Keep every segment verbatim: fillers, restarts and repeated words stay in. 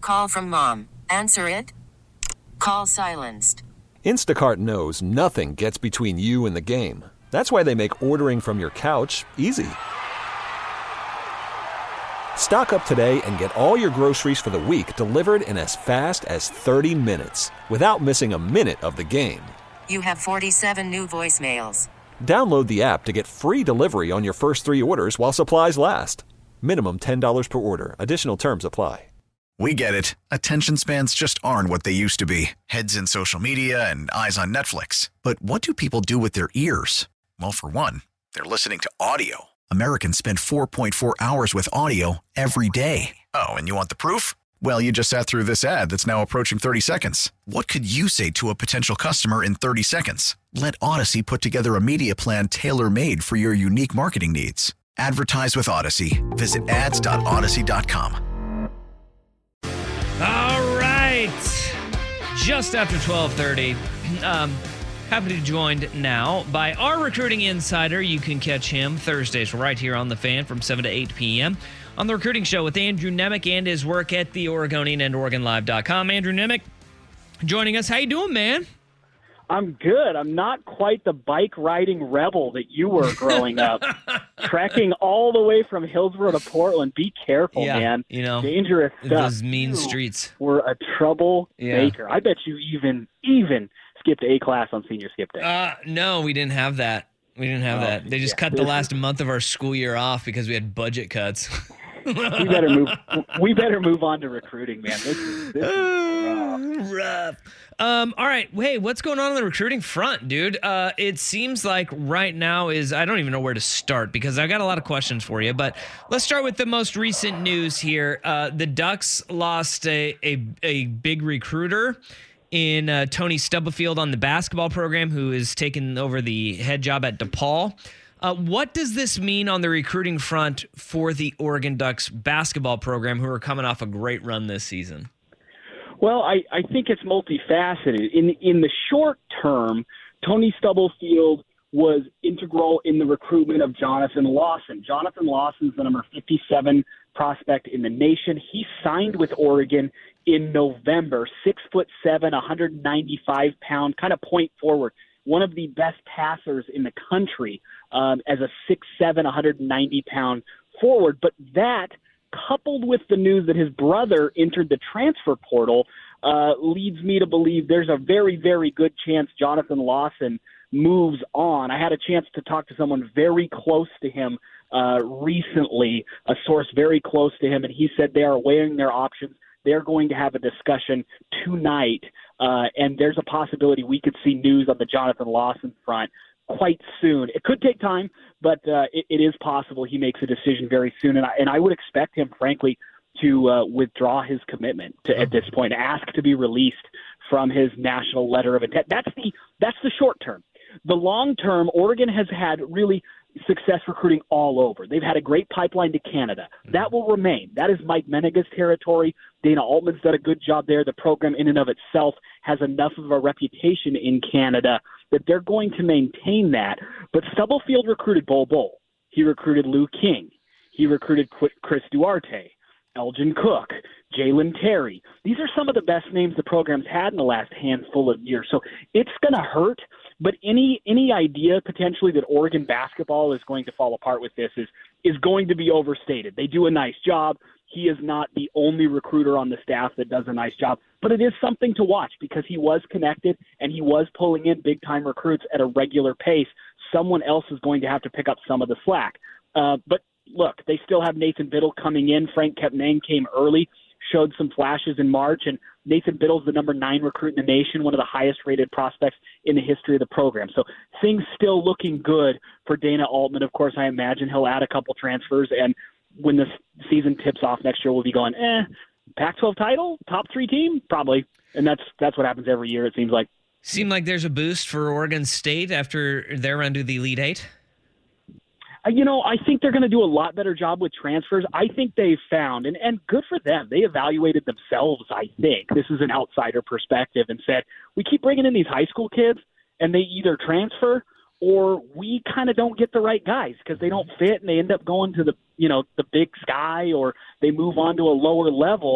Call from mom. Answer it. Call silenced. Instacart knows nothing gets between you and the game. That's why they make ordering from your couch easy. Stock up today and get all your groceries for the week delivered in as fast as thirty minutes without missing a minute of the game. You have forty-seven new voicemails. Download the app to get free delivery on your first three orders while supplies last. Minimum ten dollars per order. Additional terms apply. We get it. Attention spans just aren't what they used to be. Heads in social media and eyes on Netflix. But what do people do with their ears? Well, for one, they're listening to audio. Americans spend four point four hours with audio every day. Oh, and you want the proof? Well, you just sat through this ad that's now approaching thirty seconds. What could you say to a potential customer in thirty seconds? Let Odyssey put together a media plan tailor-made for your unique marketing needs. Advertise with Odyssey. Visit ads dot odyssey dot com. All right. Just after twelve thirty. Um, happy to be joined now by our recruiting insider. You can catch him Thursdays right here on The Fan from seven to eight p.m. on The Recruiting Show with Andrew Nemec and his work at The Oregonian and Oregon Live dot com. Andrew Nemec joining us. How you doing, man? I'm good. I'm not quite the bike riding rebel that you were growing up. Trekking all the way from Hillsborough to Portland. Be careful, yeah, man. You know, dangerous stuff. Those mean you streets. Were a troublemaker. Yeah. I bet you even even skipped A class on senior skip day. Uh, no, we didn't have that. We didn't have oh, that. They just yeah. cut the last month of our school year off because we had budget cuts. we better move. We better move on to recruiting, man. This is, this is rough. rough. Um, all right. Hey, what's going on on the recruiting front, dude? Uh, it seems like right now is, I don't even know where to start because I've got a lot of questions for you, but let's start with the most recent news here. Uh, the Ducks lost a, a, a big recruiter in uh, Tony Stubblefield on the basketball program, who is taking over the head job at DePaul. Uh, what does this mean on the recruiting front for the Oregon Ducks basketball program, who are coming off a great run this season? Well, I, I think it's multifaceted. In in the short term, Tony Stubblefield was integral in the recruitment of Jonathan Lawson. Jonathan Lawson's the number fifty-seven prospect in the nation. He signed with Oregon in November, six foot seven, one hundred ninety-five pound, kind of point forward. One of the best passers in the country um, as a six seven, one hundred ninety pound forward. But that, coupled with the news that his brother entered the transfer portal, uh, leads me to believe there's a very, very good chance Jonathan Lawson moves on. I had a chance to talk to someone very close to him uh, recently, a source very close to him, and he said they are weighing their options. They're going to have a discussion tonight, uh, and there's a possibility we could see news on the Jonathan Lawson front quite soon. It could take time, but uh, it, it is possible he makes a decision very soon, and I, and I would expect him, frankly, to uh, withdraw his commitment to, at this point, ask to be released from his national letter of intent. That's the that's the short term. The long term, Oregon has had really success recruiting all over. They've had a great pipeline to Canada. That will remain. That is Mike Mennega's territory. Dana Altman's done a good job there. The program in and of itself has enough of a reputation in Canada that they're going to maintain that. But Stubblefield recruited Bol Bol. He recruited Lou King. He recruited Chris Duarte, Elgin Cook, Jalen Terry. These are some of the best names the program's had in the last handful of years. So it's going to hurt. But any any idea potentially that Oregon basketball is going to fall apart with this is is going to be overstated. They do a nice job. He is not the only recruiter on the staff that does a nice job, but it is something to watch because he was connected and he was pulling in big-time recruits at a regular pace. Someone else is going to have to pick up some of the slack. Uh, but look, they still have Nathan Biddle coming in. Frank Kepnang came early, showed some flashes in March, and Nathan Biddle's the number nine recruit in the nation, one of the highest-rated prospects in the history of the program. So things still looking good for Dana Altman. Of course, I imagine he'll add a couple transfers, and when the season tips off next year, we'll be going, eh, Pac twelve title, top three team? Probably. And that's that's what happens every year, it seems like. Seem like there's a boost for Oregon State after their run to the Elite Eight? You know, I think they're going to do a lot better job with transfers. I think they've found, and, and good for them, they evaluated themselves, I think. This is an outsider perspective and said, we keep bringing in these high school kids, and they either transfer or we kind of don't get the right guys because they don't fit and they end up going to the, you know, the big sky or they move on to a lower level.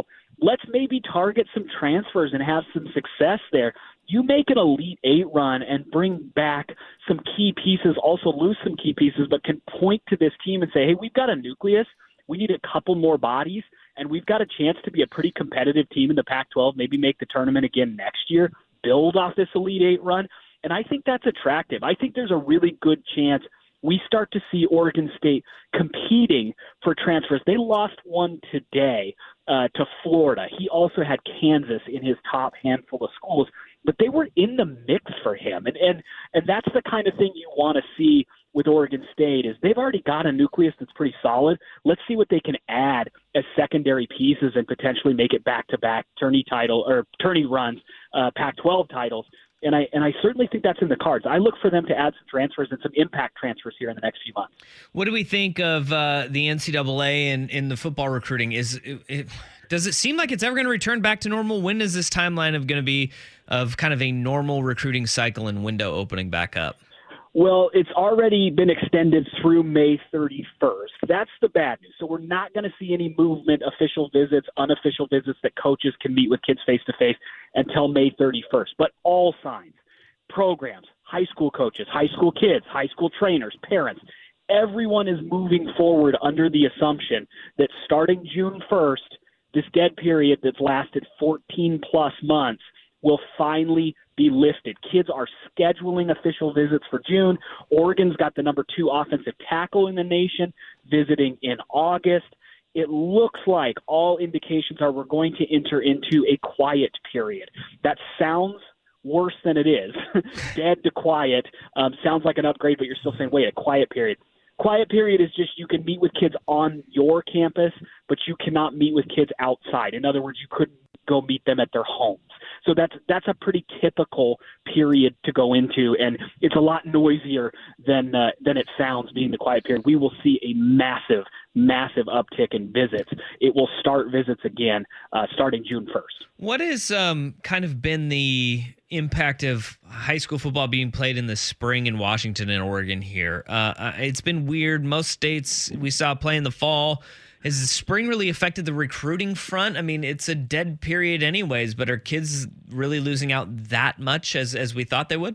let's maybe target some transfers and have some success there. You make an Elite Eight run and bring back some key pieces, also lose some key pieces, but can point to this team and say, hey, we've got a nucleus. We need a couple more bodies, and we've got a chance to be a pretty competitive team in the Pac twelve, maybe make the tournament again next year, build off this Elite Eight run. And I think that's attractive. I think there's a really good chance we start to see Oregon State competing for transfers. They lost one today uh, to Florida. He also had Kansas in his top handful of schools, but they were in the mix for him. And and, and that's the kind of thing you want to see with Oregon State is they've already got a nucleus that's pretty solid. Let's see what they can add as secondary pieces and potentially make it back-to-back tourney title or tourney runs, uh, Pac twelve titles. And I and I certainly think that's in the cards. I look for them to add some transfers and some impact transfers here in the next few months. What do we think of uh, the N C double A and in the football recruiting? Is it, it, does it seem like it's ever going to return back to normal? When is this timeline of going to be of kind of a normal recruiting cycle and window opening back up? Well, it's already been extended through May thirty-first. That's the bad news. So we're not going to see any movement, official visits, unofficial visits that coaches can meet with kids face-to-face until May thirty-first. But all signs, programs, high school coaches, high school kids, high school trainers, parents, everyone is moving forward under the assumption that starting June first, this dead period that's lasted fourteen plus months will finally be lifted. Kids are scheduling official visits for June. Oregon's got the number two offensive tackle in the nation visiting in August. It looks like all indications are we're going to enter into a quiet period. That sounds worse than it is. Dead to quiet um, sounds like an upgrade, but you're still saying, wait, a quiet period. Quiet period is just you can meet with kids on your campus, but you cannot meet with kids outside. In other words, you couldn't go meet them at their homes. So that's that's a pretty typical period to go into, and it's a lot noisier than uh, than it sounds being the quiet period. We will see a massive, massive uptick in visits. It will start visits again uh, starting June first. What has um, kind of been the impact of high school football being played in the spring in Washington and Oregon here? Uh, it's been weird. Most states we saw play in the fall. Has the spring really affected the recruiting front? I mean, it's a dead period anyways, but are kids really losing out that much as, as we thought they would?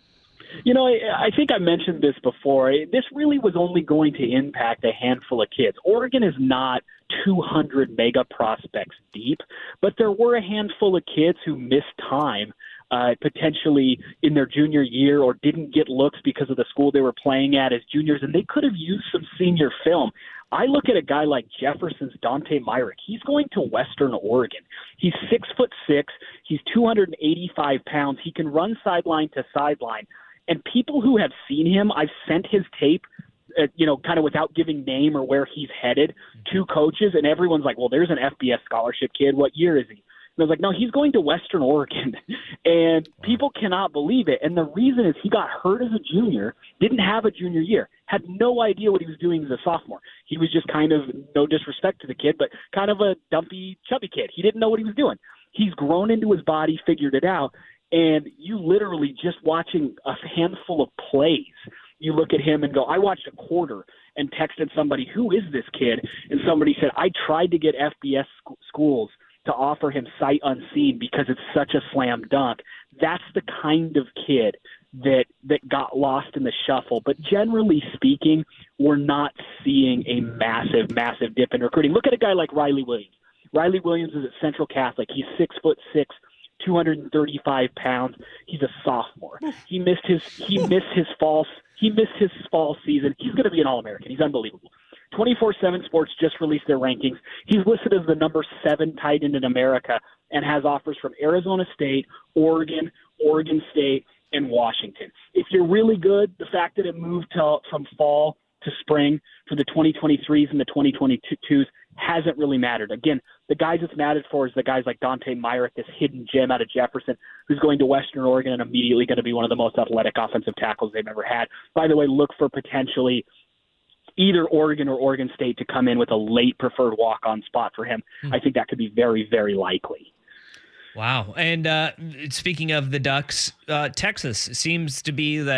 You know, I, I think I mentioned this before. This really was only going to impact a handful of kids. Oregon is not two hundred mega prospects deep, but there were a handful of kids who missed time uh, potentially in their junior year or didn't get looks because of the school they were playing at as juniors, and they could have used some senior film. I look at a guy like Jefferson's Dante Myrick. He's going to Western Oregon. He's six foot six. He's two hundred eighty-five pounds. He can run sideline to sideline. And people who have seen him, I've sent his tape, uh, you know, kind of without giving name or where he's headed to coaches, and everyone's like, well, there's an F B S scholarship kid. What year is he? And I was like, no, he's going to Western Oregon. And people cannot believe it. And the reason is he got hurt as a junior, didn't have a junior year, had no idea what he was doing as a sophomore. He was just kind of, no disrespect to the kid, but kind of a dumpy, chubby kid. He didn't know what he was doing. He's grown into his body, figured it out. And you literally just watching a handful of plays, you look at him and go, I watched a quarter and texted somebody, who is this kid? And somebody said, I tried to get F B S sc- schools to offer him sight unseen because it's such a slam dunk. That's the kind of kid that that got lost in the shuffle. But generally speaking, we're not seeing a massive, massive dip in recruiting. Look at a guy like Riley Williams. Riley Williams is at Central Catholic. He's six foot six, two hundred thirty-five pounds. He's a sophomore. He missed his he missed his fall he missed his fall season. He's going to be an All-American. He's unbelievable. twenty-four seven Sports just released their rankings. He's listed as the number seven tight end in America and has offers from Arizona State, Oregon, Oregon State, and Washington. If you're really good, the fact that it moved to, from fall to spring for the twenty twenty-threes and the twenty twenty-twos hasn't really mattered. Again, the guys it's mattered for is the guys like Dante Myrick, this hidden gem out of Jefferson, who's going to Western Oregon and immediately going to be one of the most athletic offensive tackles they've ever had. By the way, look for potentially either Oregon or Oregon State to come in with a late preferred walk-on spot for him. Hmm. I think that could be very, very likely. Wow. And uh, speaking of the Ducks, uh, Texas seems to be that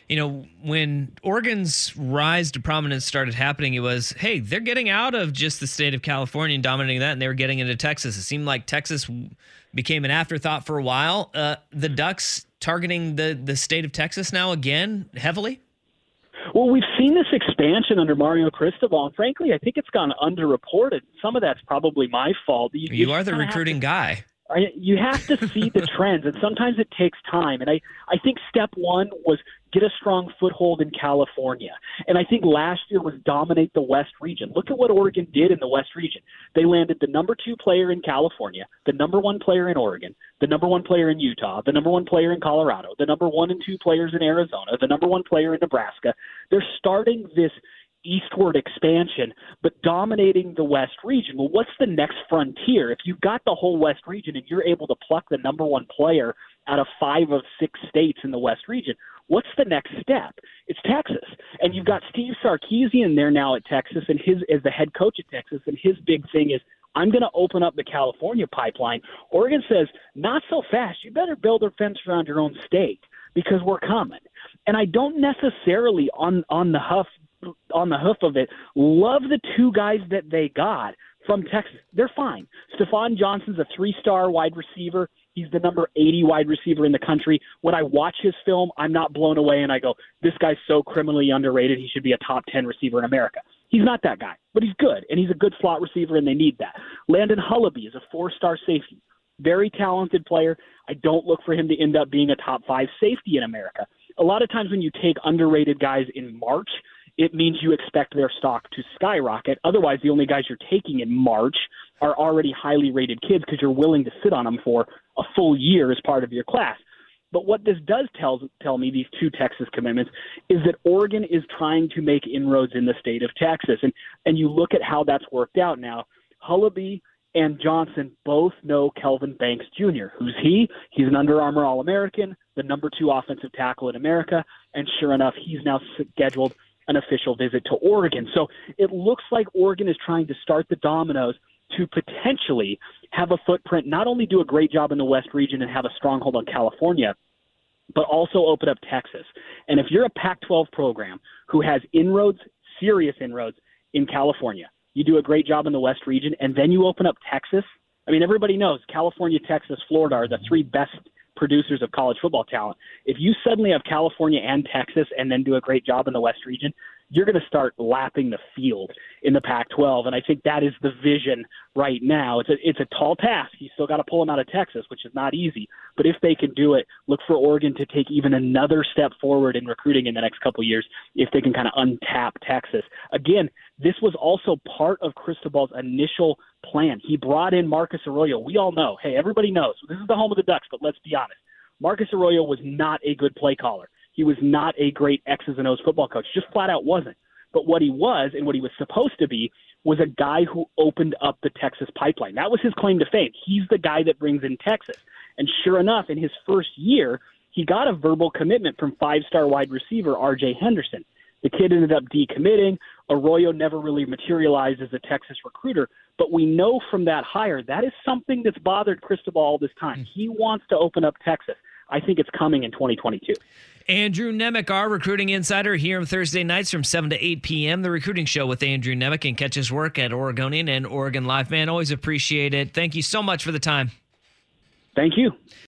you know, when Oregon's rise to prominence started happening, it was, hey, they're getting out of just the state of California and dominating that, and they were getting into Texas. It seemed like Texas became an afterthought for a while. Uh, the Ducks targeting the, the state of Texas now again heavily? Well, we've seen this expansion under Mario Cristobal, and frankly, I think it's gone underreported. Some of that's probably my fault. You, you, you are the recruiting guy. You have to see the trends, and sometimes it takes time. And I, I think step one was get a strong foothold in California. And I think last year was dominate the West region. Look at what Oregon did in the West region. They landed the number two player in California, the number one player in Oregon, the number one player in Utah, the number one player in Colorado, the number one and two players in Arizona, the number one player in Nebraska. They're starting this eastward expansion, but dominating the West region. Well, what's the next frontier? If you've got the whole West region and you're able to pluck the number one player out of five of six states in the West region, what's the next step? It's Texas. And you've got Steve Sarkisian there now at Texas, and his as the head coach at Texas, and his big thing is, I'm going to open up the California pipeline. Oregon says, not so fast. You better build a fence around your own state because we're coming. And I don't necessarily on on the huff on the hoof of it, love the two guys that they got from Texas. They're fine. Stephon Johnson's a three-star wide receiver. He's the number eighty wide receiver in the country. When I watch his film, I'm not blown away and I go, this guy's so criminally underrated, he should be a top ten receiver in America. He's not that guy, but he's good, and he's a good slot receiver, and they need that. Landon Hullaby is a four-star safety. Very talented player. I don't look for him to end up being a top five safety in America. A lot of times when you take underrated guys in March, it means you expect their stock to skyrocket. Otherwise, the only guys you're taking in March are already highly rated kids because you're willing to sit on them for a full year as part of your class. But what this does tell, tell me, these two Texas commitments, is that Oregon is trying to make inroads in the state of Texas. And, and you look at how that's worked out now. Hullaby and Johnson both know Kelvin Banks Junior Who's he? He's an Under Armour All-American, the number two offensive tackle in America. And sure enough, he's now scheduled an official visit to Oregon. So it looks like Oregon is trying to start the dominoes to potentially have a footprint, not only do a great job in the West region and have a stronghold on California, but also open up Texas. And if you're a Pac twelve program who has inroads, serious inroads in California, you do a great job in the West region, and then you open up Texas. I mean, everybody knows California, Texas, Florida are the three best producers of college football talent. If you suddenly have California and Texas and then do a great job in the West region, you're going to start lapping the field in the Pac twelve. And I think that is the vision right now. It's a, it's a tall task. You still got to pull them out of Texas, which is not easy. But if they can do it, look for Oregon to take even another step forward in recruiting in the next couple of years if they can kind of untap Texas. Again, this was also part of Cristobal's initial plan. He brought in Marcus Arroyo. We all know, hey, everybody knows, this is the home of the Ducks, but let's be honest. Marcus Arroyo was not a good play caller. He was not a great X's and O's football coach, just flat out wasn't. But what he was and what he was supposed to be was a guy who opened up the Texas pipeline. That was his claim to fame. He's the guy that brings in Texas. And sure enough, in his first year, he got a verbal commitment from five-star wide receiver R J Henderson. The kid ended up decommitting. Arroyo never really materialized as a Texas recruiter. But we know from that hire, that is something that's bothered Cristobal all this time. He wants to open up Texas. I think it's coming in twenty twenty-two. Andrew Nemec, our recruiting insider, here on Thursday nights from seven to eight p.m. The Recruiting Show with Andrew Nemec, and catch his work at Oregonian and Oregon Live. Man, always appreciate it. Thank you so much for the time. Thank you.